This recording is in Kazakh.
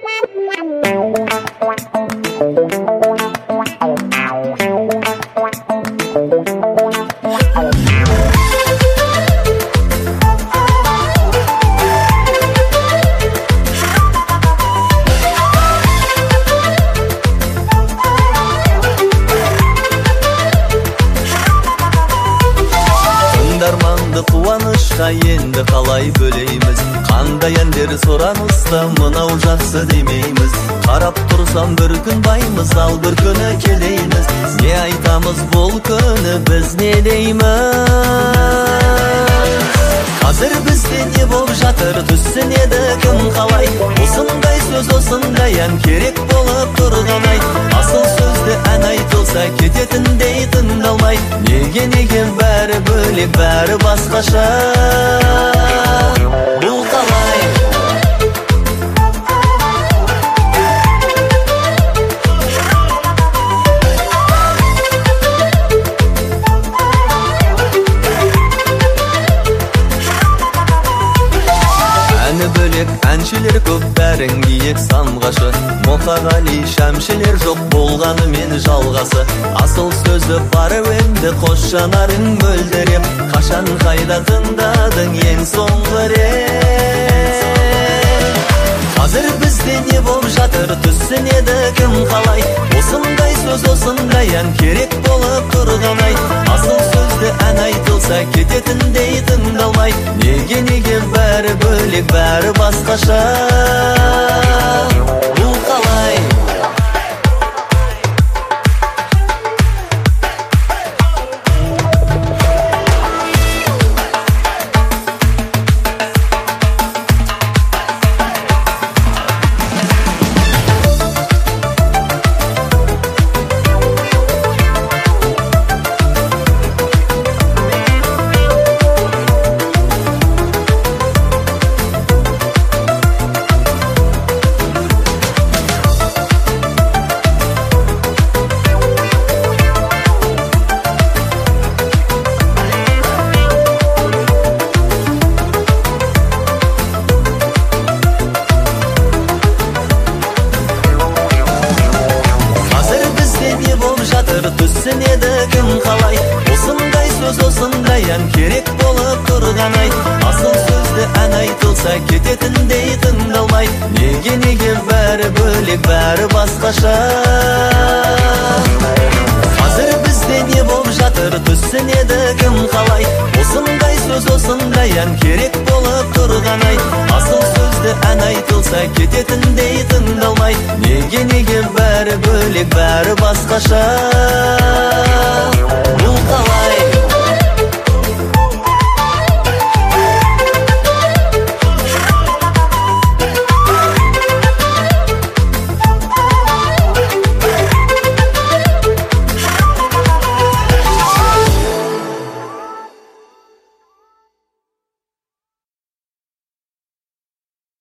Қуанышқа енді қалай бөлейміз, қандай әндер сұранысты мынау жақсы демейміз. Қарап тұрсам бір күн баймыз, ал бір күні келейміз. Не айтамыз бұл күні біз не дейміз? Қазір бізде не болып жатыр, түсінеді кім қалай? Осындай сөз, осындай ән керек болып тұрған-ай. Асыл сөзді ән айтылса кететіндей тыңдалмай. Неге бәрі бөлек, бәрі басқаша? Бұл қалай? Әні бөлек, әншілер көп, бәрін киек самғашы. Мұқағали шәмшілер жоқ болғаны мен жалғасы. Асыл сөзі бар өңді қос жанарың мөлдіреп. Қашан қайда тыңдадың ең соңғы рет? Қазір бізде не болып жатыр, түсінеді кім қалай? Осындай сөз, осындай ән керек болып тұрған-ай. Асыл сөзді ән айтылса кететіндей тыңдалмай. Неге бәрі бөлек, бәрі басқаша? Бұл қалай? Түсінеді кім қалай? Осындай сөз, осындай ән керек болып тұрған-ай. Асыл сөзді ән айтылса кететіндей тыңдалмай. Неге бәрі бөлек, бәрі басқаша? Қазір бізде не болып жатыр, түсінеді кім қалай? Осындай сөз, осындай ән керек болып тұрған-ай. Асыл сөзді ән айтылса кететіндей тыңдалмай. Неге бәрі бөлек, бәрі басқаша?